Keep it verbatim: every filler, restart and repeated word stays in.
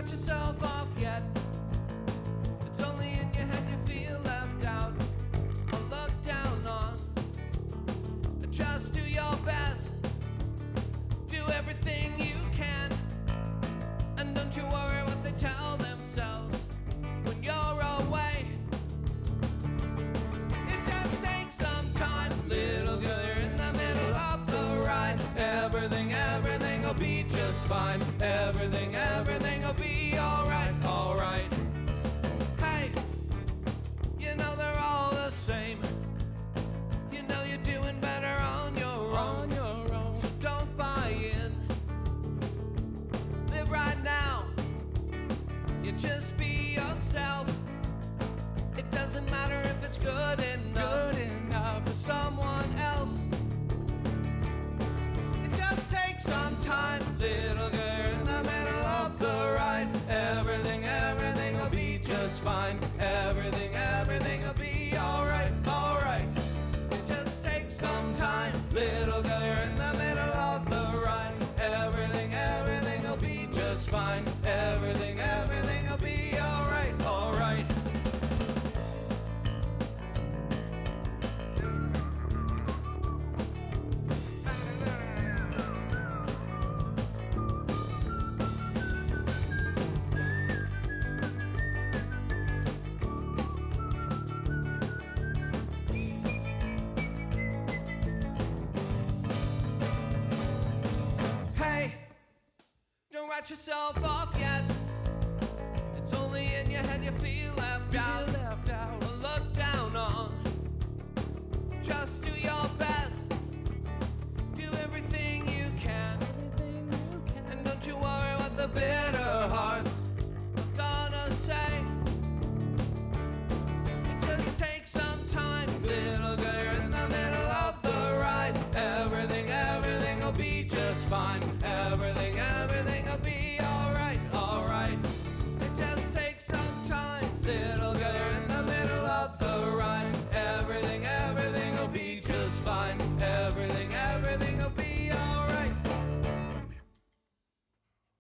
write yourself off yet. It's only in your head you feel left out or looked down on. Just do your best, do everything you can, and don't you worry what they tell themselves when you're away. It just takes some time, little girl, you're in the middle of the ride. Everything, everything will be just fine. Everything, everything will be alright, alright. Hey, you know they're all the same. You know you're doing better on your own. So don't buy in. Live right now. You just be yourself. It doesn't matter if it's good enough, good enough for someone else. It just takes some time, little girl, in the middle of the ride. Everything, everything will be just fine. Everything, everything will be alright, alright. It just takes some time, little girl, you're in the middle of the ride. Everything, everything will be just fine. Everything, everything will be alright, alright. Don't write yourself off yet. It's only in your head you feel left out, left out, or looked down on. Just do your best, do everything you can, everything you can. And don't you worry what the bitter hearts are gonna say. It just takes some time, little girl, you're in the middle of the ride. Everything, everything will be just fine.